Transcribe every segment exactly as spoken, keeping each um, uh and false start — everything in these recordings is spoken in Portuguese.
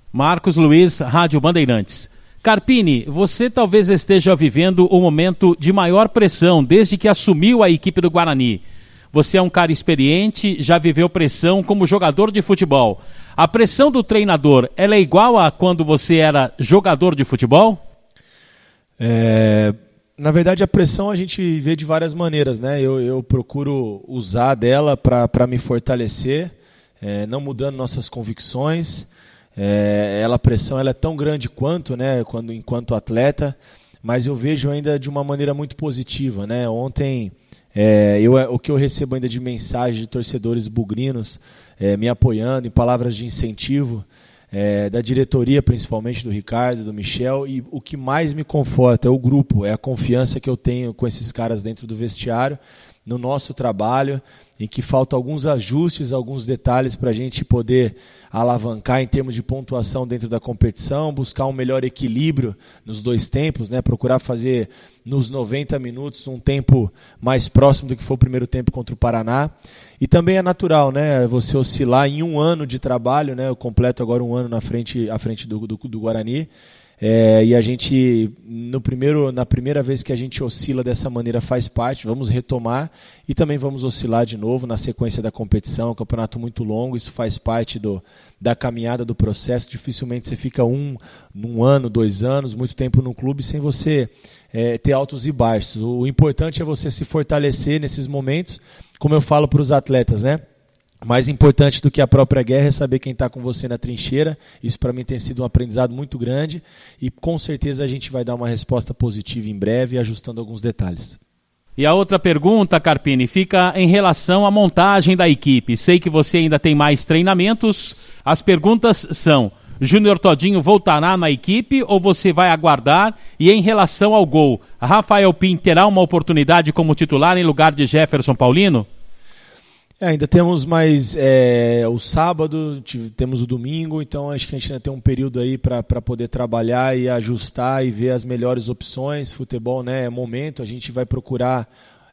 Marcos Luiz, Rádio Bandeirantes. Carpini, você talvez esteja vivendo o momento de maior pressão desde que assumiu a equipe do Guarani. Você é um cara experiente, já viveu pressão como jogador de futebol. A pressão do treinador, ela é igual a quando você era jogador de futebol? É, na verdade, a pressão a gente vê de várias maneiras, né? Eu, eu procuro usar dela para me fortalecer, é, não mudando nossas convicções. É, ela, a pressão ela é tão grande quanto, né, quando, enquanto atleta, mas eu vejo ainda de uma maneira muito positiva, né? Ontem, é, eu, o que eu recebo ainda de mensagem de torcedores bugrinos é, me apoiando em palavras de incentivo, é, da diretoria principalmente, do Ricardo, do Michel, e o que mais me conforta é o grupo, é a confiança que eu tenho com esses caras dentro do vestiário, no nosso trabalho, em que faltam alguns ajustes, alguns detalhes para a gente poder alavancar em termos de pontuação dentro da competição, buscar um melhor equilíbrio nos dois tempos, né? Procurar fazer nos noventa minutos um tempo mais próximo do que foi o primeiro tempo contra o Paraná. E também é natural, né? Você oscilar em um ano de trabalho, né? Eu completo agora um ano na frente, à frente do, do, do Guarani. É, e a gente, no primeiro, na primeira vez que a gente oscila dessa maneira, faz parte, vamos retomar e também vamos oscilar de novo na sequência da competição, um campeonato muito longo, isso faz parte do, da caminhada do processo. Dificilmente você fica um, um ano, dois anos, muito tempo num clube sem você é, ter altos e baixos. O importante é você se fortalecer nesses momentos, como eu falo para os atletas, né? Mais importante do que a própria guerra é saber quem está com você na trincheira. Isso para mim tem sido um aprendizado muito grande e com certeza a gente vai dar uma resposta positiva em breve, ajustando alguns detalhes. E a outra pergunta, Carpini, fica em relação à montagem da equipe. Sei que você ainda tem mais treinamentos. As perguntas são: Júnior Todinho voltará na equipe ou você vai aguardar? E em relação ao gol, Rafael Pin terá uma oportunidade como titular em lugar de Jefferson Paulino? É, ainda temos mais é, o sábado, temos o domingo, então acho que a gente ainda tem um período aí para poder trabalhar e ajustar e ver as melhores opções. Futebol, né, é momento, a gente vai procurar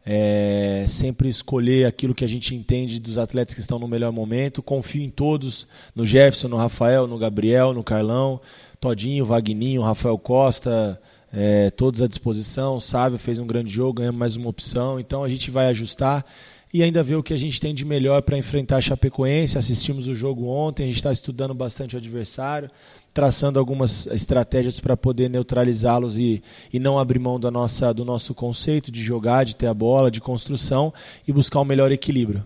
é, sempre escolher aquilo que a gente entende dos atletas que estão no melhor momento. Confio em todos, no Jefferson, no Rafael, no Gabriel, no Carlão, Todinho, Vagninho, Rafael Costa, é, todos à disposição. O Sávio fez um grande jogo, ganhamos mais uma opção, então a gente vai ajustar e ainda ver o que a gente tem de melhor para enfrentar a Chapecoense. Assistimos o jogo ontem, a gente está estudando bastante o adversário, traçando algumas estratégias para poder neutralizá-los e, e não abrir mão da nossa, do nosso conceito de jogar, de ter a bola, de construção e buscar um melhor equilíbrio.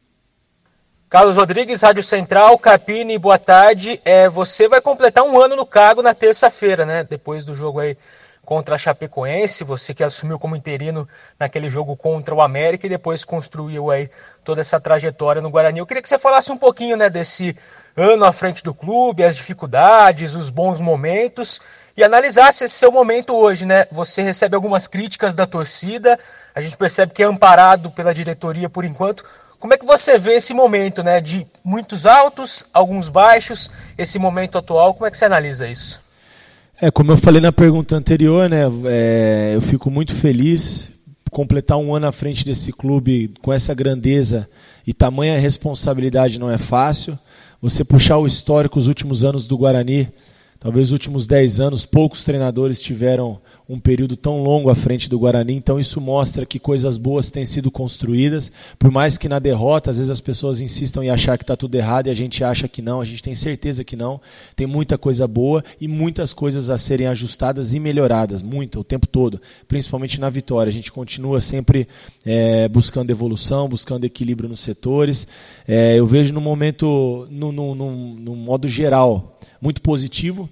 Carlos Rodrigues, Rádio Central. Carpini, boa tarde. É, você vai completar um ano no cargo na terça-feira, né? Depois do jogo aí contra a Chapecoense, você que assumiu como interino naquele jogo contra o América e depois construiu aí toda essa trajetória no Guarani. Eu queria que você falasse um pouquinho, né, desse ano à frente do clube, as dificuldades, os bons momentos e analisasse esse seu momento hoje, né? Você recebe algumas críticas da torcida, a gente percebe que é amparado pela diretoria por enquanto. Como é que você vê esse momento, né, de muitos altos, alguns baixos, esse momento atual, como é que você analisa isso? É, como eu falei na pergunta anterior, né, é, eu fico muito feliz. Completar um ano à frente desse clube com essa grandeza e tamanha responsabilidade não é fácil. Você puxar o histórico, os últimos anos do Guarani, talvez os últimos dez anos, poucos treinadores tiveram um período tão longo à frente do Guarani, então isso mostra que coisas boas têm sido construídas, por mais que na derrota, às vezes as pessoas insistam em achar que está tudo errado e a gente acha que não, a gente tem certeza que não, tem muita coisa boa e muitas coisas a serem ajustadas e melhoradas, muito, o tempo todo, principalmente na vitória, a gente continua sempre é, buscando evolução, buscando equilíbrio nos setores, é, eu vejo no momento, no, no, no, no modo geral, muito positivo,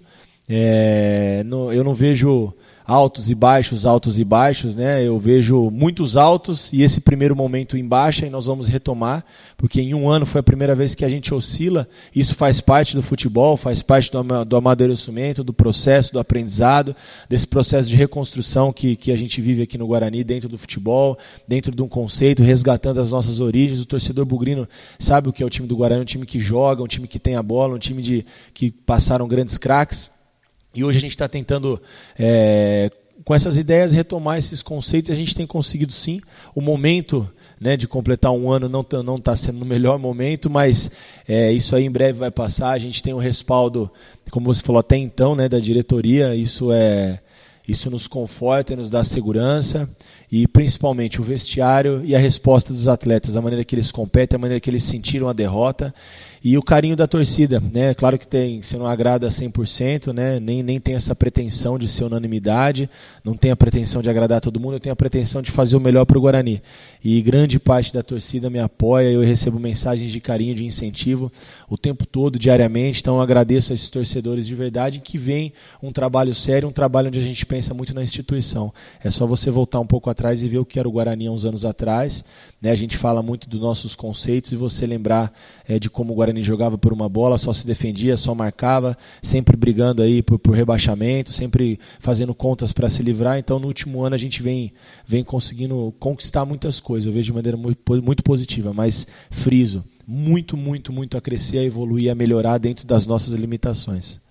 é, no, eu não vejo altos e baixos, altos e baixos, né? Eu vejo muitos altos e esse primeiro momento em baixa e nós vamos retomar, porque em um ano foi a primeira vez que a gente oscila, isso faz parte do futebol, faz parte do, do amadurecimento, do processo, do aprendizado, desse processo de reconstrução que, que a gente vive aqui no Guarani, dentro do futebol, dentro de um conceito, resgatando as nossas origens. O torcedor bugrino sabe o que é o time do Guarani, um time que joga, um time que tem a bola, um time de, que passaram grandes craques. E hoje a gente está tentando, é, com essas ideias, retomar esses conceitos. A gente tem conseguido sim. O momento né, de completar um ano não não está sendo no melhor momento, mas é, isso aí em breve vai passar. A gente tem um respaldo, como você falou até então, né, da diretoria. Isso é isso nos conforta e nos dá segurança, e principalmente o vestiário e a resposta dos atletas, a maneira que eles competem, a maneira que eles sentiram a derrota e o carinho da torcida, né? Claro que tem, você não agrada cem por cento, né? nem, nem tem essa pretensão de ser unanimidade, não tem a pretensão de agradar todo mundo, eu tenho a pretensão de fazer o melhor para o Guarani. E grande parte da torcida me apoia, eu recebo mensagens de carinho, de incentivo o tempo todo, diariamente, então eu agradeço a esses torcedores de verdade que veem um trabalho sério, um trabalho onde a gente pensa muito na instituição. É só você voltar um pouco atrás e ver o que era o Guarani há uns anos atrás, né? A gente fala muito dos nossos conceitos e você lembrar é, de como o Guarani jogava por uma bola, só se defendia, só marcava, sempre brigando aí por, por rebaixamento, sempre fazendo contas para se livrar. Então no último ano a gente vem, vem conseguindo conquistar muitas coisas, eu vejo de maneira muito, muito positiva, mas friso, muito, muito, muito a crescer, a evoluir, a melhorar dentro das nossas limitações.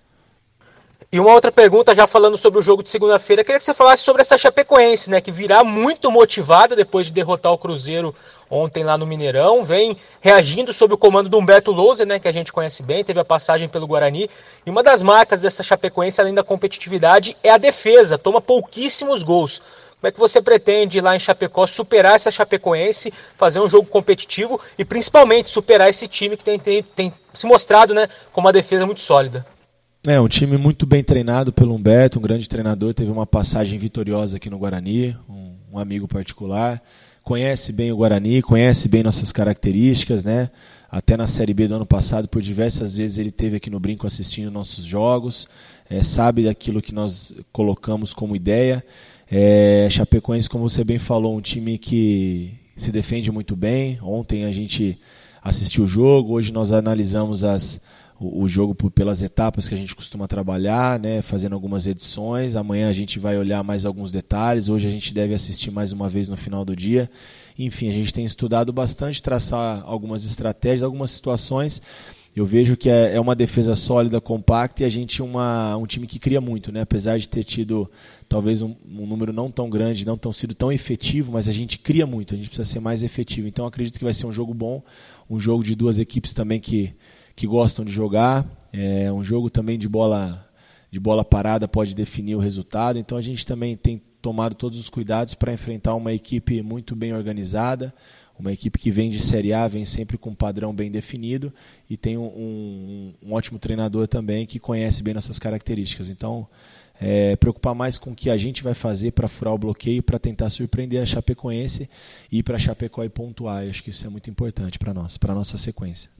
E uma outra pergunta, já falando sobre o jogo de segunda-feira, queria que você falasse sobre essa Chapecoense, né, que virá muito motivada depois de derrotar o Cruzeiro ontem lá no Mineirão, vem reagindo sob o comando do Humberto Louser, né, que a gente conhece bem, teve a passagem pelo Guarani, e uma das marcas dessa Chapecoense, além da competitividade, é a defesa, toma pouquíssimos gols. Como é que você pretende lá em Chapecó superar essa Chapecoense, fazer um jogo competitivo e principalmente superar esse time que tem, tem, tem se mostrado, né, com uma defesa muito sólida? É, um time muito bem treinado pelo Humberto, um grande treinador, teve uma passagem vitoriosa aqui no Guarani, um, um amigo particular, conhece bem o Guarani, conhece bem nossas características, né? Até na Série B do ano passado, por diversas vezes ele esteve aqui no Brinco assistindo nossos jogos, é, sabe daquilo que nós colocamos como ideia. É, Chapecoense, como você bem falou, um time que se defende muito bem. Ontem a gente assistiu o jogo, hoje nós analisamos as o jogo pelas etapas que a gente costuma trabalhar, né, fazendo algumas edições. Amanhã a gente vai olhar mais alguns detalhes, hoje a gente deve assistir mais uma vez no final do dia. Enfim, a gente tem estudado bastante, traçar algumas estratégias, algumas situações. Eu vejo que é uma defesa sólida, compacta, e a gente é uma, um time que cria muito, né? Apesar de ter tido talvez um, um número não tão grande, não tão sido tão efetivo, mas a gente cria muito, a gente precisa ser mais efetivo. Então acredito que vai ser um jogo bom, um jogo de duas equipes também que que gostam de jogar, é um jogo também de bola, de bola parada pode definir o resultado, então a gente também tem tomado todos os cuidados para enfrentar uma equipe muito bem organizada, uma equipe que vem de Série A, vem sempre com um padrão bem definido e tem um, um, um ótimo treinador também que conhece bem nossas características. Então, é, preocupar mais com o que a gente vai fazer para furar o bloqueio, para tentar surpreender a Chapecoense e ir para a Chapecó e pontuar. Eu acho que isso é muito importante para nós, para a nossa sequência.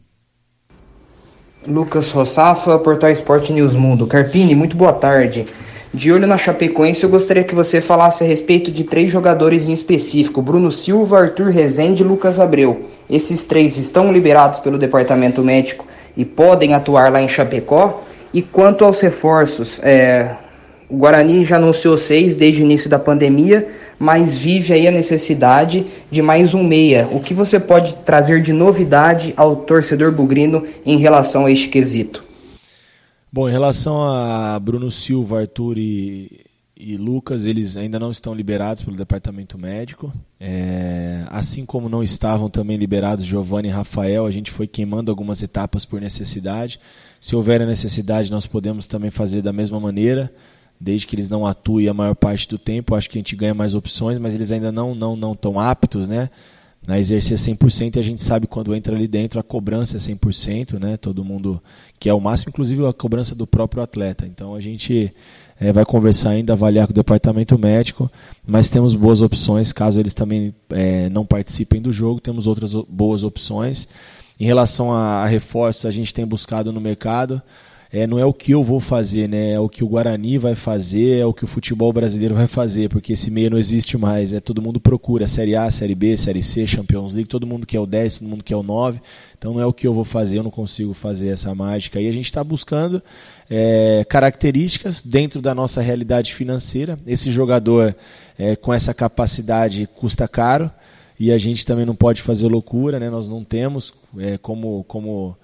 Lucas Rossafa, Portal Esporte News Mundo. Carpini, muito boa tarde. De olho na Chapecoense, eu gostaria que você falasse a respeito de três jogadores em específico: Bruno Silva, Arthur Rezende e Lucas Abreu. Esses três estão liberados pelo departamento médico e podem atuar lá em Chapecó? E quanto aos reforços, é, o Guarani já anunciou seis desde o início da pandemia, mas vive aí a necessidade de mais um meia. O que você pode trazer de novidade ao torcedor bugrino em relação a este quesito? Bom, em relação a Bruno Silva, Arthur e, e Lucas, eles ainda não estão liberados pelo departamento médico. É, assim como não estavam também liberados Giovanni e Rafael, a gente foi queimando algumas etapas por necessidade. Se houver a necessidade, nós podemos também fazer da mesma maneira, desde que eles não atuem a maior parte do tempo. Acho que a gente ganha mais opções, mas eles ainda não não não estão aptos, né, a exercer cem por cento, e a gente sabe quando entra ali dentro a cobrança é cem por cento, né, todo mundo que é o máximo, inclusive a cobrança do próprio atleta. Então a gente é, vai conversar ainda, avaliar com o departamento médico, mas temos boas opções, caso eles também é, não participem do jogo, temos outras boas opções. Em relação a, a reforços, a gente tem buscado no mercado. É, não é o que eu vou fazer, né? É o que o Guarani vai fazer, é o que o futebol brasileiro vai fazer, porque esse meio não existe mais. É, todo mundo procura Série A, Série B, Série C, Champions League, todo mundo quer o dez, todo mundo quer o nove. Então não é o que eu vou fazer, eu não consigo fazer essa mágica. E a gente está buscando é, características dentro da nossa realidade financeira. Esse jogador é, com essa capacidade custa caro e a gente também não pode fazer loucura, né? Nós não temos é, como... como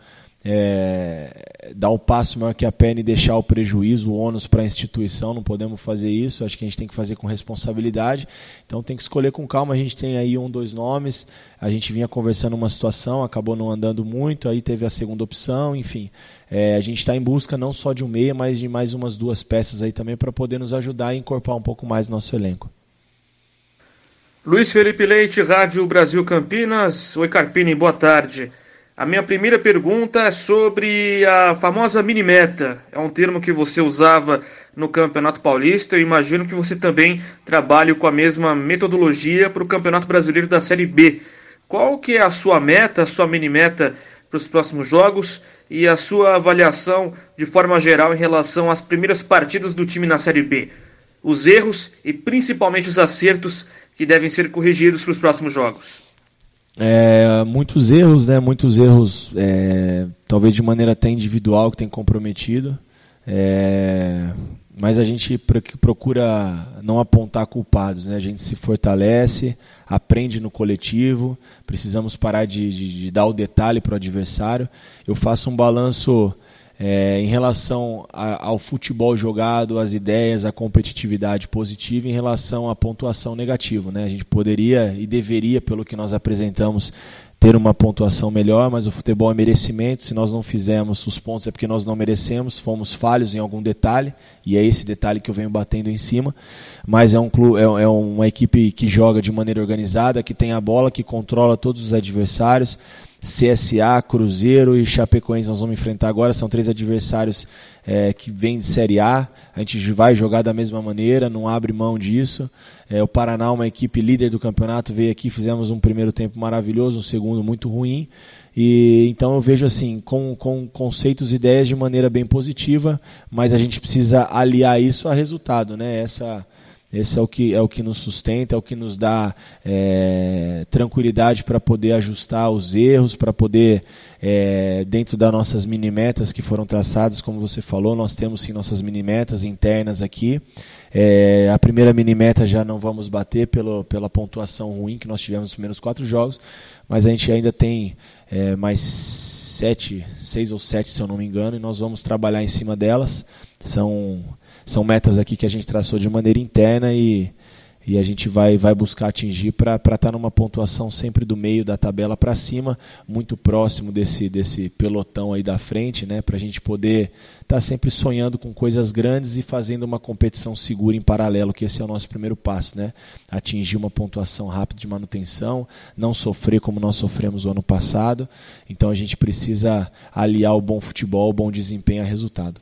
é, dar um passo maior que a perna e deixar o prejuízo, o ônus para a instituição. Não podemos fazer isso, acho que a gente tem que fazer com responsabilidade, então tem que escolher com calma. A gente tem aí um, dois nomes, a gente vinha conversando uma situação, acabou não andando muito, aí teve a segunda opção, enfim, é, a gente está em busca não só de um meia, mas de mais umas duas peças aí também para poder nos ajudar a incorporar um pouco mais nosso elenco. Luiz Felipe Leite, Rádio Brasil Campinas. Oi, Carpini, boa tarde. A minha primeira pergunta é sobre a famosa mini-meta. É um termo que você usava no Campeonato Paulista. Eu imagino que você também trabalhe com a mesma metodologia para o Campeonato Brasileiro da Série B. Qual que é a sua meta, a sua mini-meta para os próximos jogos e a sua avaliação de forma geral em relação às primeiras partidas do time na Série B? Os erros e principalmente os acertos que devem ser corrigidos para os próximos jogos. É, muitos erros, né? Muitos erros, é, talvez de maneira até individual, que tem comprometido, é, mas a gente procura não apontar culpados, né? A gente se fortalece, aprende no coletivo, precisamos parar de, de, de dar o detalhe para o adversário. Eu faço um balanço É, em relação a, ao futebol jogado, as ideias, a competitividade positiva, em relação à pontuação negativa, né? A gente poderia e deveria, pelo que nós apresentamos, ter uma pontuação melhor, mas o futebol é merecimento. Se nós não fizermos os pontos é porque nós não merecemos, fomos falhos em algum detalhe, e é esse detalhe que eu venho batendo em cima. Mas é, um clube, é, é uma equipe que joga de maneira organizada, que tem a bola, que controla todos os adversários. C S A, Cruzeiro e Chapecoense nós vamos enfrentar agora, são três adversários é, que vêm de Série A, a gente vai jogar da mesma maneira, não abre mão disso. É, o Paraná, uma equipe líder do campeonato, veio aqui, fizemos um primeiro tempo maravilhoso, um segundo muito ruim, e então eu vejo assim, com, com conceitos e ideias de maneira bem positiva, mas a gente precisa aliar isso a resultado, né? Essa... Esse é o que, é o que nos sustenta, é o que nos dá é, tranquilidade para poder ajustar os erros, para poder, é, dentro das nossas mini-metas que foram traçadas, como você falou, nós temos sim nossas mini-metas internas aqui. É, a primeira mini-meta já não vamos bater pelo, pela pontuação ruim que nós tivemos nos primeiros quatro jogos, mas a gente ainda tem é, mais sete, seis ou sete, se eu não me engano, e nós vamos trabalhar em cima delas. São... São metas aqui que a gente traçou de maneira interna e, e a gente vai, vai buscar atingir para estar numa pontuação sempre do meio da tabela para cima, muito próximo desse, desse pelotão aí da frente, né, para a gente poder estar tá sempre sonhando com coisas grandes e fazendo uma competição segura em paralelo, que esse é o nosso primeiro passo, né, atingir uma pontuação rápida de manutenção, não sofrer como nós sofremos o ano passado. Então a gente precisa aliar o bom futebol, o bom desempenho a resultado.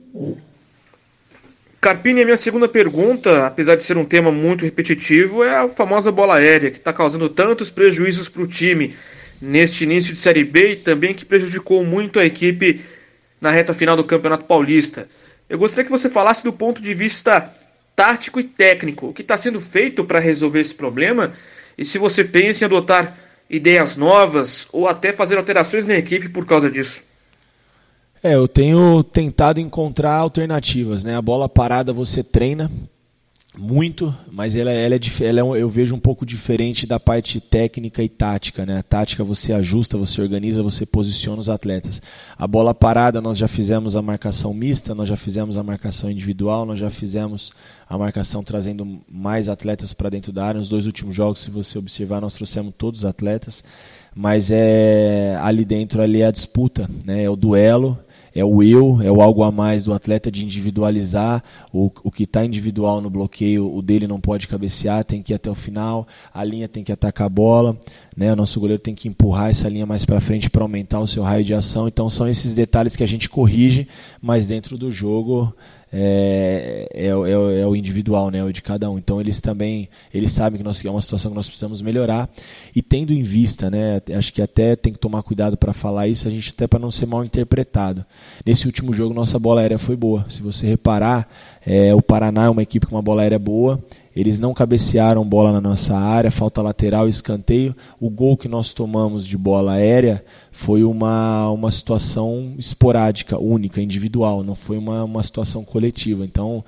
Carpini, a minha segunda pergunta, apesar de ser um tema muito repetitivo, é a famosa bola aérea, que está causando tantos prejuízos para o time neste início de Série B e também que prejudicou muito a equipe na reta final do Campeonato Paulista. Eu gostaria que você falasse do ponto de vista tático e técnico, o que está sendo feito para resolver esse problema e se você pensa em adotar ideias novas ou até fazer alterações na equipe por causa disso. É, eu tenho tentado encontrar alternativas, né? A bola parada você treina muito, mas ela, ela, é, ela é, eu vejo um pouco diferente da parte técnica e tática, né? A tática você ajusta, você organiza, você posiciona os atletas. A bola parada nós já fizemos a marcação mista, nós já fizemos a marcação individual, nós já fizemos a marcação trazendo mais atletas para dentro da área. Nos dois últimos jogos, se você observar, nós trouxemos todos os atletas, mas é ali dentro ali é a disputa, né? É o duelo. É o eu, é o algo a mais do atleta de individualizar, o, o que está individual no bloqueio, o dele não pode cabecear, tem que ir até o final, a linha tem que atacar a bola, né? O nosso goleiro tem que empurrar essa linha mais para frente para aumentar o seu raio de ação. Então são esses detalhes que a gente corrige, mas dentro do jogo é, é, é, é o individual, né? O de cada um. Então eles também eles sabem que nós, é uma situação que nós precisamos melhorar e tendo em vista, né? Acho que até tem que tomar cuidado para falar isso, a gente até para não ser mal interpretado. Nesse último jogo nossa bola aérea foi boa. Se você reparar, é, o Paraná é uma equipe com uma bola aérea boa. Eles não cabecearam bola na nossa área, falta lateral, escanteio. O gol que nós tomamos de bola aérea foi uma, uma situação esporádica, única, individual, não foi uma, uma situação coletiva. Então,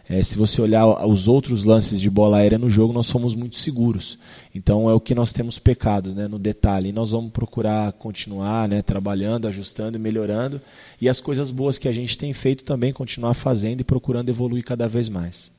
É, se você olhar os outros lances de bola aérea no jogo, nós somos muito seguros. Então é o que nós temos pecado, né, no detalhe. E nós vamos procurar continuar, né, trabalhando, ajustando e melhorando. E as coisas boas que a gente tem feito também continuar fazendo e procurando evoluir cada vez mais.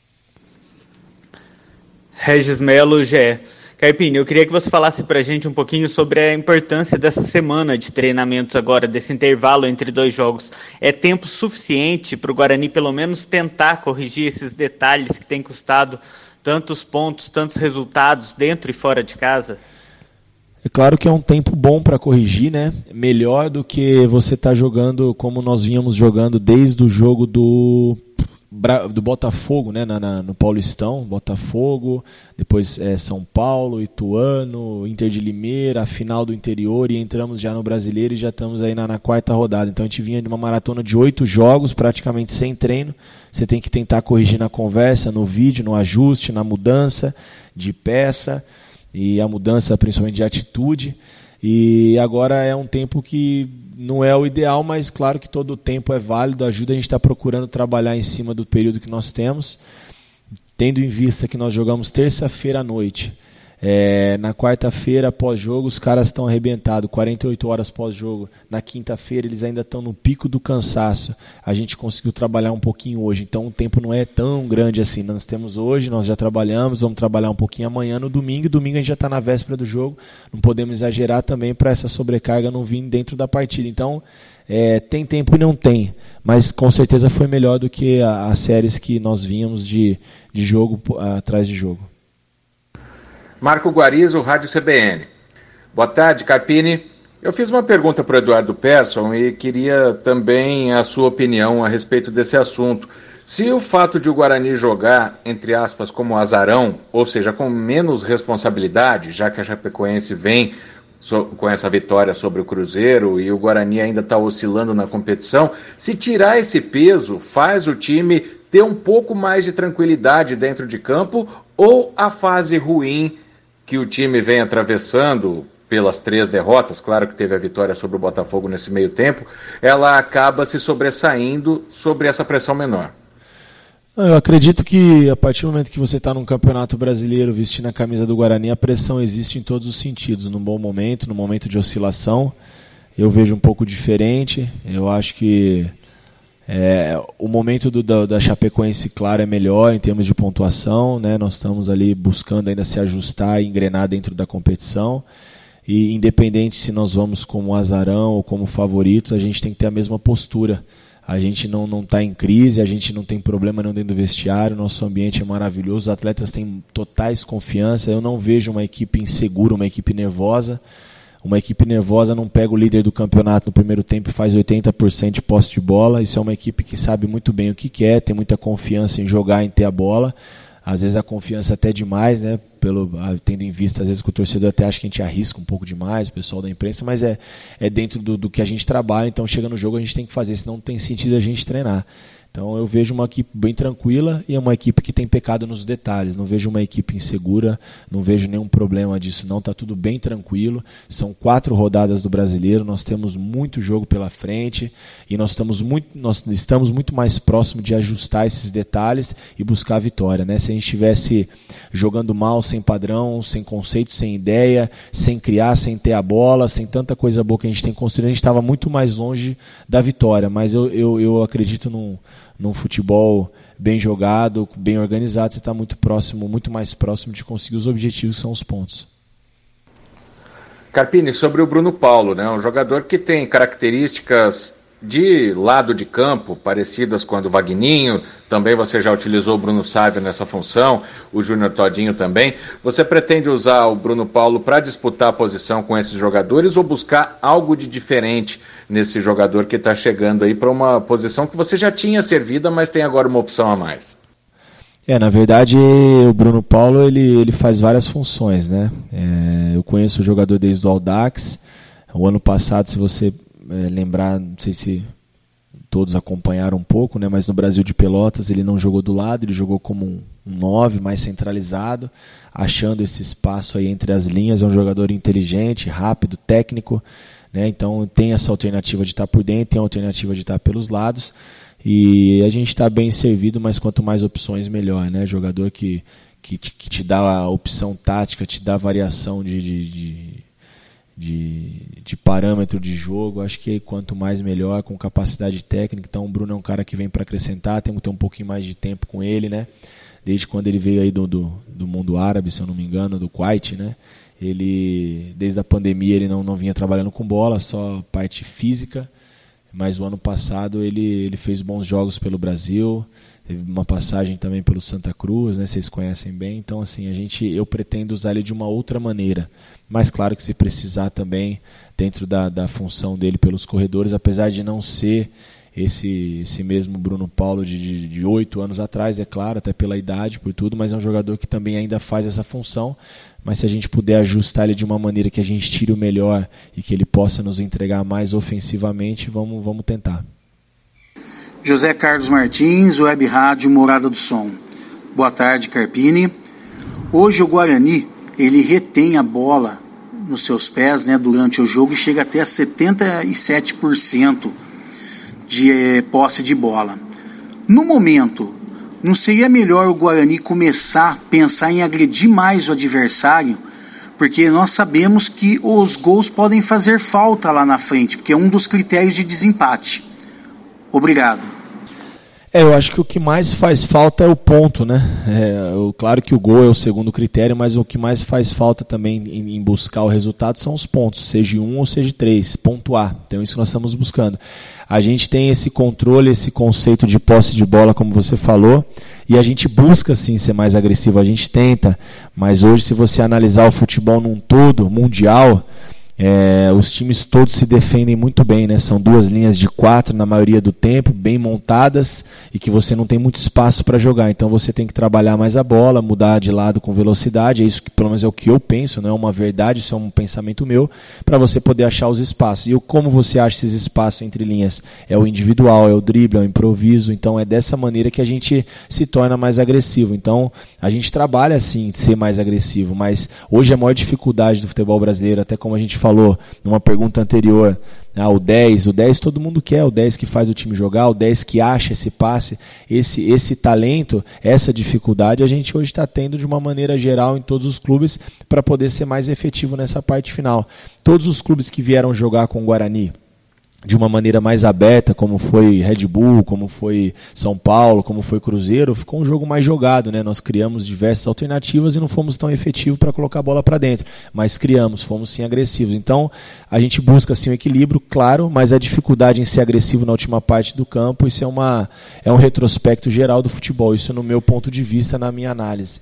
Regis Melo, G E. Carpini, eu queria que você falasse para a gente um pouquinho sobre a importância dessa semana de treinamentos agora, desse intervalo entre dois jogos. É tempo suficiente para o Guarani pelo menos tentar corrigir esses detalhes que têm custado tantos pontos, tantos resultados dentro e fora de casa? É claro que é um tempo bom para corrigir, né? Melhor do que você estar tá jogando como nós vínhamos jogando desde o jogo do... do Botafogo, né, na, na, no Paulistão, Botafogo, depois é, São Paulo, Ituano, Inter de Limeira, a final do interior, e entramos já no Brasileiro e já estamos aí na, na quarta rodada. Então a gente vinha de uma maratona de oito jogos, praticamente sem treino. Você tem que tentar corrigir na conversa, no vídeo, no ajuste, na mudança de peça e a mudança principalmente de atitude. E agora é um tempo que não é o ideal, mas claro que todo o tempo é válido, ajuda. A gente está procurando trabalhar em cima do período que nós temos, tendo em vista que nós jogamos terça-feira à noite. É, na quarta-feira, pós-jogo, os caras estão arrebentados, quarenta e oito horas pós-jogo. Na quinta-feira, eles ainda estão no pico do cansaço. A gente conseguiu trabalhar um pouquinho hoje, então o tempo não é tão grande assim. Nós temos hoje, nós já trabalhamos, vamos trabalhar um pouquinho amanhã no domingo. Domingo a gente já está na véspera do jogo, não podemos exagerar também para essa sobrecarga não vir dentro da partida. Então, é, tem tempo e não tem, mas com certeza foi melhor do que a, as séries que nós vínhamos de, de jogo a, atrás de jogo. Marco Guarizo, Rádio C B N. Boa tarde, Carpini. Eu fiz uma pergunta para o Eduardo Persson e queria também a sua opinião a respeito desse assunto. Se o fato de o Guarani jogar, entre aspas, como azarão, ou seja, com menos responsabilidade, já que a Chapecoense vem so- com essa vitória sobre o Cruzeiro e o Guarani ainda está oscilando na competição, se tirar esse peso, faz o time ter um pouco mais de tranquilidade dentro de campo, ou a fase ruim que o time vem atravessando pelas três derrotas, claro que teve a vitória sobre o Botafogo nesse meio tempo, ela acaba se sobressaindo sobre essa pressão menor? Eu acredito que a partir do momento que você está num campeonato brasileiro vestindo a camisa do Guarani, a pressão existe em todos os sentidos, num bom momento, no momento de oscilação. Eu vejo um pouco diferente, eu acho que É, o momento do, da, da Chapecoense, claro, é melhor em termos de pontuação, né? Nós estamos ali buscando ainda se ajustar e engrenar dentro da competição, e independente se nós vamos como azarão ou como favoritos, a gente tem que ter a mesma postura. A gente não não está em crise, a gente não tem problema não dentro do vestiário, nosso ambiente é maravilhoso, os atletas têm totais confiança. Eu não vejo uma equipe insegura, uma equipe nervosa. Uma equipe nervosa não pega o líder do campeonato no primeiro tempo e faz oitenta por cento de posse de bola. Isso é uma equipe que sabe muito bem o que quer, tem muita confiança em jogar, em ter a bola. Às vezes a confiança até demais, né? Pelo, tendo em vista, às vezes que o torcedor até acha que a gente arrisca um pouco demais, o pessoal da imprensa, mas é, é dentro do, do que a gente trabalha, então chega no jogo a gente tem que fazer, senão não tem sentido a gente treinar. Então eu vejo uma equipe bem tranquila e é uma equipe que tem pecado nos detalhes. Não vejo uma equipe insegura, não vejo nenhum problema disso não, está tudo bem tranquilo. São quatro rodadas do Brasileiro, nós temos muito jogo pela frente e nós estamos muito, nós estamos muito mais próximos de ajustar esses detalhes e buscar a vitória, né? Se a gente estivesse jogando mal, sem padrão, sem conceito, sem ideia, sem criar, sem ter a bola, sem tanta coisa boa que a gente tem construído, a gente estava muito mais longe da vitória. Mas eu, eu, eu acredito num num futebol bem jogado, bem organizado, você está muito próximo, muito mais próximo de conseguir os objetivos, que são os pontos. Carpini, sobre o Bruno Paulo, né, um jogador que tem características de lado de campo, parecidas com a do Vagninho, também você já utilizou o Bruno Sávio nessa função, o Júnior Todinho também. Você pretende usar o Bruno Paulo para disputar a posição com esses jogadores ou buscar algo de diferente nesse jogador que está chegando aí para uma posição que você já tinha servida, mas tem agora uma opção a mais? É, na verdade, o Bruno Paulo ele, ele faz várias funções, né? É, eu conheço o jogador desde o Audax. O ano passado, se você é, lembrar, não sei se todos acompanharam um pouco, né? Mas no Brasil de Pelotas ele não jogou do lado, ele jogou como um, um nove, mais centralizado, achando esse espaço aí entre as linhas. É um jogador inteligente, rápido, técnico, né? Então tem essa alternativa de estar por dentro, tem a alternativa de estar pelos lados. e a gente está bem servido, mas quanto mais opções, melhor, né? Jogador que, que, te, que te dá a opção tática, te dá variação de, de, de, de, de parâmetro de jogo, acho que quanto mais melhor, com capacidade técnica. Então o Bruno é um cara que vem para acrescentar, temos que ter um pouquinho mais de tempo com ele, né? Desde quando ele veio aí do, do, do mundo árabe, se eu não me engano, do Kuwait, né? Ele, desde a pandemia, ele não, não vinha trabalhando com bola, só parte física, mas o ano passado ele, ele fez bons jogos pelo Brasil, teve uma passagem também pelo Santa Cruz, né? Vocês conhecem bem, então assim, a gente, eu pretendo usar ele de uma outra maneira, mas claro que se precisar também, dentro da, da função dele pelos corredores, apesar de não ser esse, esse mesmo Bruno Paulo de, de oito anos atrás, é claro, até pela idade, por tudo, mas é um jogador que também ainda faz essa função, mas se a gente puder ajustar ele de uma maneira que a gente tire o melhor e que ele possa nos entregar mais ofensivamente, vamos, vamos tentar. José Carlos Martins, Web Rádio Morada do Som. Boa tarde, Carpini. Hoje o Guarani, ele retém a bola nos seus pés, né, durante o jogo e chega até a setenta e sete por cento de eh, posse de bola. No momento, não seria melhor o Guarani começar a pensar em agredir mais o adversário? Porque nós sabemos que os gols podem fazer falta lá na frente, porque é um dos critérios de desempate. Obrigado. É, eu acho que o que mais faz falta é o ponto, né? É, eu, claro que o gol é o segundo critério, mas o que mais faz falta também em, em buscar o resultado são os pontos, seja um ou seja três, pontuar. Então é isso que nós estamos buscando. A gente tem esse controle, esse conceito de posse de bola, como você falou, e a gente busca sim ser mais agressivo, a gente tenta, mas hoje se você analisar o futebol num todo, mundial, é, os times todos se defendem muito bem, né? São duas linhas de quatro na maioria do tempo, bem montadas, e que você não tem muito espaço para jogar, então você tem que trabalhar mais a bola, mudar de lado com velocidade, é isso que pelo menos é o que eu penso, não é uma verdade, isso é um pensamento meu, para você poder achar os espaços. E como você acha esses espaços entre linhas? É o individual, é o drible, é o improviso, então é dessa maneira que a gente se torna mais agressivo. Então a gente trabalha assim, ser mais agressivo, mas hoje a maior dificuldade do futebol brasileiro, até como a gente falou numa pergunta anterior, ah, o dez, o dez todo mundo quer, o dez que faz o time jogar, o dez que acha esse passe, esse, esse talento, essa dificuldade a gente hoje está tendo de uma maneira geral em todos os clubes para poder ser mais efetivo nessa parte final. Todos os clubes que vieram jogar com o Guarani de uma maneira mais aberta, como foi Red Bull, como foi São Paulo, como foi Cruzeiro, ficou um jogo mais jogado, né? Nós criamos diversas alternativas e não fomos tão efetivos para colocar a bola para dentro, mas criamos, fomos sim agressivos. Então a gente busca sim um equilíbrio, claro, mas a dificuldade em ser agressivo na última parte do campo, isso é, uma, é um retrospecto geral do futebol, isso no meu ponto de vista, na minha análise.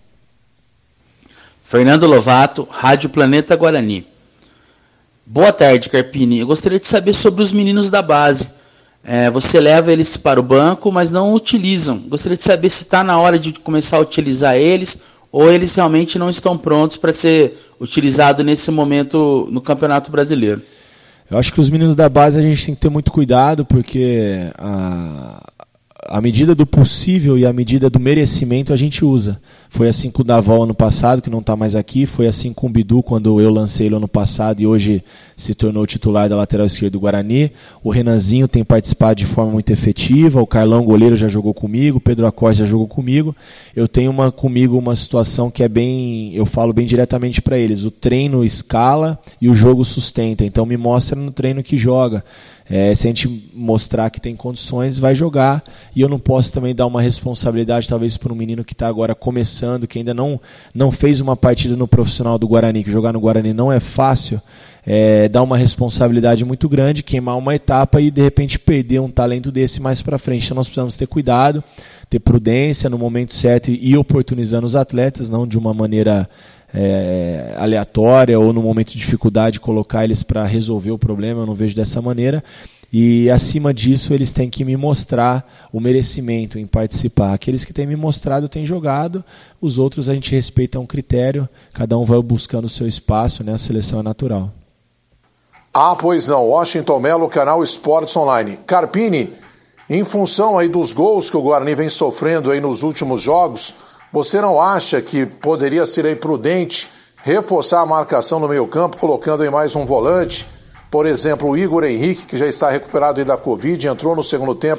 Fernando Lovato, Rádio Planeta Guarani. Boa tarde, Carpini. Eu gostaria de saber sobre os meninos da base. É, você leva eles para o banco, mas não utilizam. Gostaria de saber se está na hora de começar a utilizar eles ou eles realmente não estão prontos para ser utilizados nesse momento no Campeonato Brasileiro. Eu acho que os meninos da base a gente tem que ter muito cuidado, porque a, a medida do possível e a medida do merecimento a gente usa. Foi assim com o Davó ano passado, que não está mais aqui. Foi assim com o Bidu, quando eu lancei ele ano passado e hoje se tornou titular da lateral esquerda do Guarani. O Renanzinho tem participado de forma muito efetiva. O Carlão, goleiro, já jogou comigo. O Pedro Acosta já jogou comigo. Eu tenho uma, comigo uma situação que é bem... Eu falo bem diretamente para eles. O treino escala e o jogo sustenta. Então me mostra no treino que joga. É, se a gente mostrar que tem condições, vai jogar. E eu não posso também dar uma responsabilidade talvez para um menino que está agora começando, que ainda não, não fez uma partida no profissional do Guarani, que jogar no Guarani não é fácil, é, dar uma responsabilidade muito grande, queimar uma etapa e de repente perder um talento desse mais para frente. Então nós precisamos ter cuidado, ter prudência no momento certo e ir oportunizando os atletas, não de uma maneira é, aleatória ou no momento de dificuldade colocar eles para resolver o problema. Eu não vejo dessa maneira. E acima disso eles têm que me mostrar o merecimento em participar. Aqueles que têm me mostrado têm jogado, os outros a gente respeita um critério, cada um vai buscando o seu espaço, né? A seleção é natural. Ah, pois não, Washington Melo, canal Esportes Online. Carpini, em função aí dos gols que o Guarani vem sofrendo aí nos últimos jogos, você não acha que poderia ser aí prudente reforçar a marcação no meio campo, colocando aí mais um volante? Por exemplo, o Igor Henrique, que já está recuperado aí da Covid, entrou no segundo tempo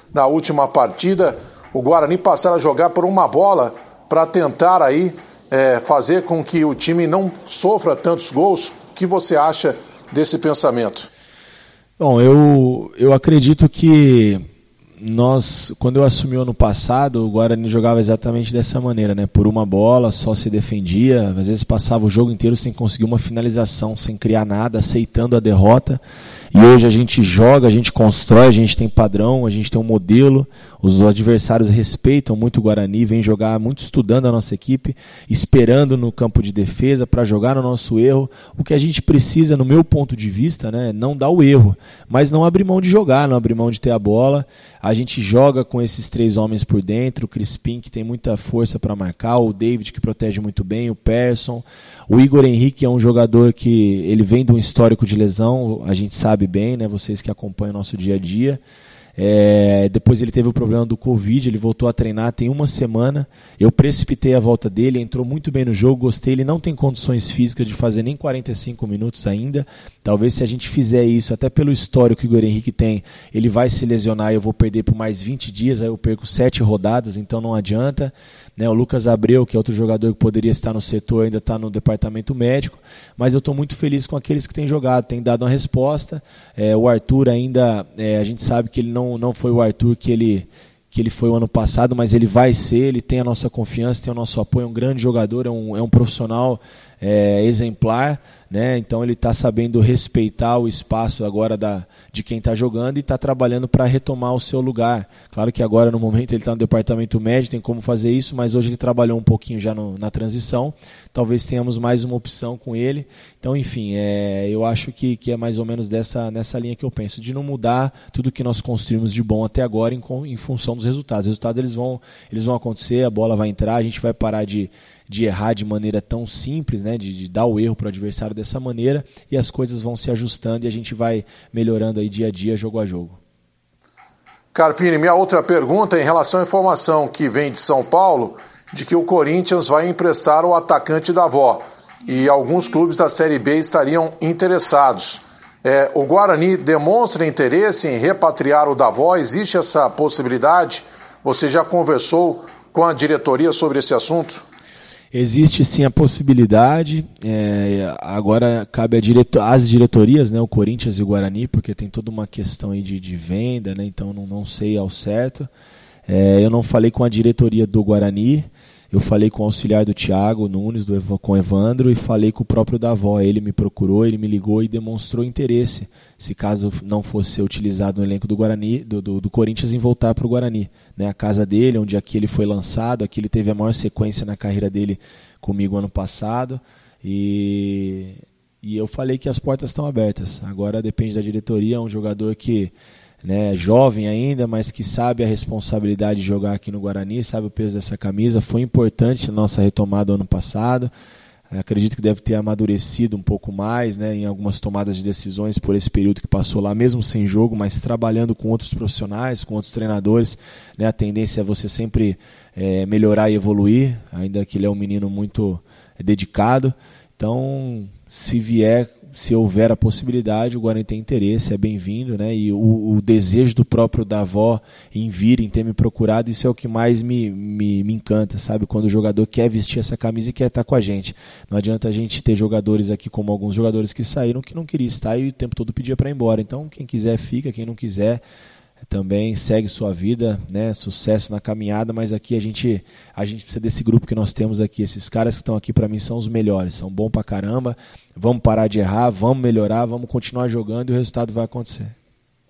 na última partida, o Guarani passar a jogar por uma bola para tentar aí é, fazer com que o time não sofra tantos gols. O que você acha desse pensamento? Bom, eu, eu acredito que nós, quando eu assumi o ano passado, o Guarani jogava exatamente dessa maneira, né? Por uma bola, só se defendia, às vezes passava o jogo inteiro sem conseguir uma finalização, sem criar nada, aceitando a derrota. E hoje a gente joga, a gente constrói, a gente tem padrão, a gente tem um modelo, os adversários respeitam muito o Guarani, vêm jogar muito estudando a nossa equipe, esperando no campo de defesa para jogar no nosso erro. O que a gente precisa, no meu ponto de vista, né, não dar o erro, mas não abrir mão de jogar, não abrir mão de ter a bola. A gente joga com esses três homens por dentro, o Crispim, que tem muita força para marcar, o David, que protege muito bem, o Persson. O Igor Henrique é um jogador que ele vem de um histórico de lesão, a gente sabe bem, né, vocês que acompanham o nosso dia a dia. É, depois ele teve o problema do Covid, ele voltou a treinar tem uma semana, eu precipitei a volta dele, entrou muito bem no jogo, gostei, ele não tem condições físicas de fazer nem quarenta e cinco minutos ainda, talvez se a gente fizer isso, até pelo histórico que o Igor Henrique tem, ele vai se lesionar e eu vou perder por mais vinte dias, aí eu perco sete rodadas, então não adianta. Né, o Lucas Abreu, que é outro jogador que poderia estar no setor, ainda está no departamento médico, mas eu estou muito feliz com aqueles que têm jogado, têm dado uma resposta. É, o Arthur ainda, é, a gente sabe que ele não, não foi o Arthur que ele, que ele foi o ano passado, mas ele vai ser, ele tem a nossa confiança, tem o nosso apoio, é um grande jogador, é um, é um profissional é, exemplar, né, então ele está sabendo respeitar o espaço agora da, de quem está jogando e está trabalhando para retomar o seu lugar. Claro que agora no momento ele está no departamento médico, tem como fazer isso, mas hoje ele trabalhou um pouquinho já no, na transição, talvez tenhamos mais uma opção com ele. Então, enfim, é, eu acho que, que é mais ou menos dessa, nessa linha que eu penso, de não mudar tudo que nós construímos de bom até agora em, em função dos resultados. Os resultados eles vão, eles vão acontecer, a bola vai entrar, a gente vai parar de de errar de maneira tão simples, né, de, de dar o erro para o adversário dessa maneira, e as coisas vão se ajustando e a gente vai melhorando aí dia a dia, jogo a jogo. Carpini, minha outra pergunta é em relação à informação que vem de São Paulo, de que o Corinthians vai emprestar o atacante Davó, e alguns clubes da Série B estariam interessados. É, o Guarani demonstra interesse em repatriar o Davó? Existe essa possibilidade? Você já conversou com a diretoria sobre esse assunto? Existe sim a possibilidade, é, agora cabe a direto, às diretorias, né, o Corinthians e o Guarani, porque tem toda uma questão aí de, de venda, né, então não, não sei ao certo. É, eu não falei com a diretoria do Guarani, eu falei com o auxiliar do Thiago Nunes, do, com o Evandro, e falei com o próprio Davó. Ele me procurou, ele me ligou e demonstrou interesse, se caso não fosse ser utilizado no elenco do Guarani, do, do, do Corinthians, em voltar para o Guarani. Né, a casa dele, onde aqui ele foi lançado, aqui ele teve a maior sequência na carreira dele comigo ano passado, e, e eu falei que as portas estão abertas. Agora depende da diretoria, é um jogador que, né, é jovem ainda, mas que sabe a responsabilidade de jogar aqui no Guarani, sabe o peso dessa camisa, foi importante na nossa retomada ano passado. Acredito que deve ter amadurecido um pouco mais, né, em algumas tomadas de decisões por esse período que passou lá, mesmo sem jogo, mas trabalhando com outros profissionais, com outros treinadores. Né, a tendência é você sempre é, melhorar e evoluir, ainda que ele é um menino muito é, dedicado. Então, se vier, se houver a possibilidade, o Guarani tem interesse, é bem-vindo, né? E o, o desejo do próprio Davó em vir, em ter me procurado, isso é o que mais me, me, me encanta, sabe? Quando o jogador quer vestir essa camisa e quer estar com a gente. Não adianta a gente ter jogadores aqui, como alguns jogadores que saíram, que não queriam estar e o tempo todo pedia para ir embora. Então, quem quiser fica, quem não quiser também segue sua vida, né? Sucesso na caminhada, mas aqui a gente, a gente precisa desse grupo que nós temos aqui. Esses caras que estão aqui para mim são os melhores, são bons pra caramba. Vamos parar de errar, vamos melhorar, vamos continuar jogando e o resultado vai acontecer.